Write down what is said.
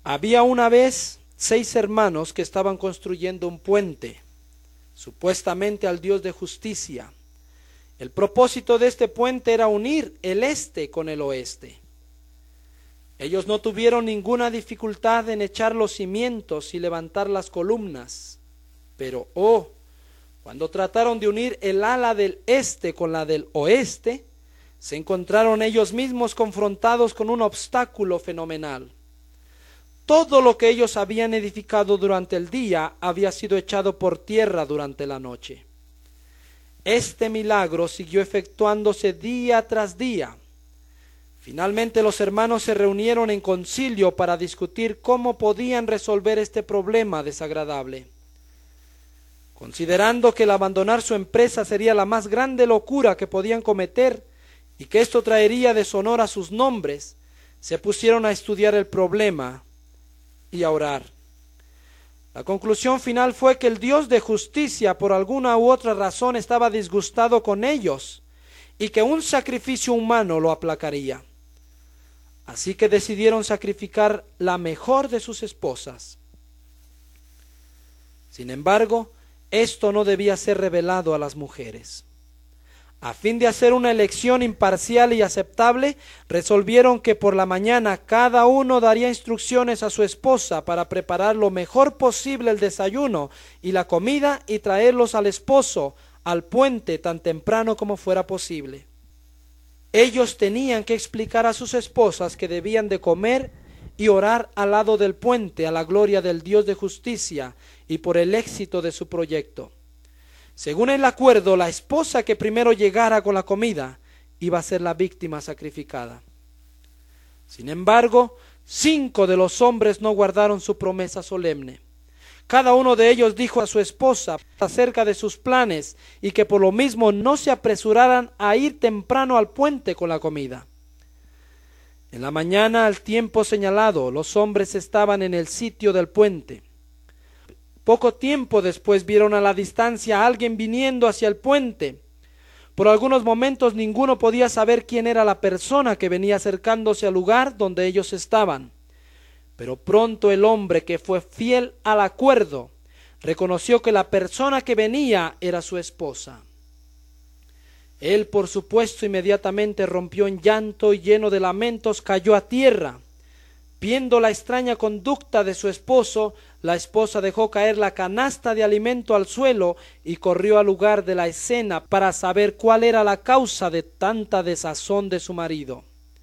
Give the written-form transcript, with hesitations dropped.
Había una vez 6 hermanos que estaban construyendo un puente, supuestamente al Dios de justicia. El propósito de este puente era unir el este con el oeste. Ellos no tuvieron ninguna dificultad en echar los cimientos y levantar las columnas, pero cuando trataron de unir el ala del este con la del oeste, se encontraron ellos mismos confrontados con un obstáculo fenomenal. Todo lo que ellos habían edificado durante el día había sido echado por tierra durante la noche. Este milagro siguió efectuándose día tras día. Finalmente los hermanos se reunieron en concilio para discutir cómo podían resolver este problema desagradable. Considerando que el abandonar su empresa sería la más grande locura que podían cometer y que esto traería deshonor a sus nombres, se pusieron a estudiar el problema y a orar. La conclusión final fue que el Dios de justicia por alguna u otra razón estaba disgustado con ellos y que un sacrificio humano lo aplacaría. Así que decidieron sacrificar la mejor de sus esposas. Sin embargo, esto no debía ser revelado a las mujeres. A fin de hacer una elección imparcial y aceptable, resolvieron que por la mañana cada uno daría instrucciones a su esposa para preparar lo mejor posible el desayuno y la comida y traerlos al esposo al puente tan temprano como fuera posible. Ellos tenían que explicar a sus esposas que debían de comer y orar al lado del puente a la gloria del Dios de justicia y por el éxito de su proyecto. Según el acuerdo, la esposa que primero llegara con la comida iba a ser la víctima sacrificada. Sin embargo, 5 de los hombres no guardaron su promesa solemne. Cada uno de ellos dijo a su esposa acerca de sus planes y que por lo mismo no se apresuraran a ir temprano al puente con la comida. En la mañana, al tiempo señalado, los hombres estaban en el sitio del puente. Poco tiempo después vieron a la distancia a alguien viniendo hacia el puente. Por algunos momentos ninguno podía saber quién era la persona que venía acercándose al lugar donde ellos estaban. Pero pronto el hombre, que fue fiel al acuerdo, reconoció que la persona que venía era su esposa. Él, por supuesto, inmediatamente rompió en llanto y lleno de lamentos cayó a tierra. Viendo la extraña conducta de su esposo, la esposa dejó caer la canasta de alimento al suelo y corrió al lugar de la escena para saber cuál era la causa de tanta desazón de su marido.